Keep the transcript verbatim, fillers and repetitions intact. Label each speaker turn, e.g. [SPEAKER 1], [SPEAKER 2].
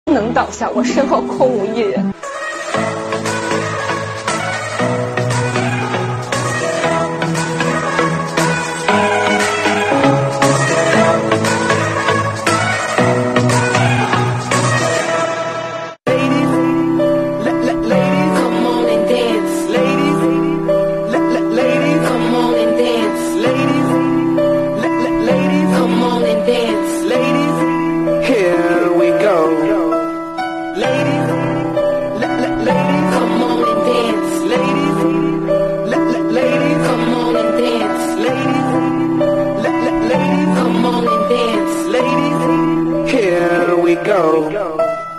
[SPEAKER 1] 能倒下，我身后空无一人。
[SPEAKER 2] Here we go.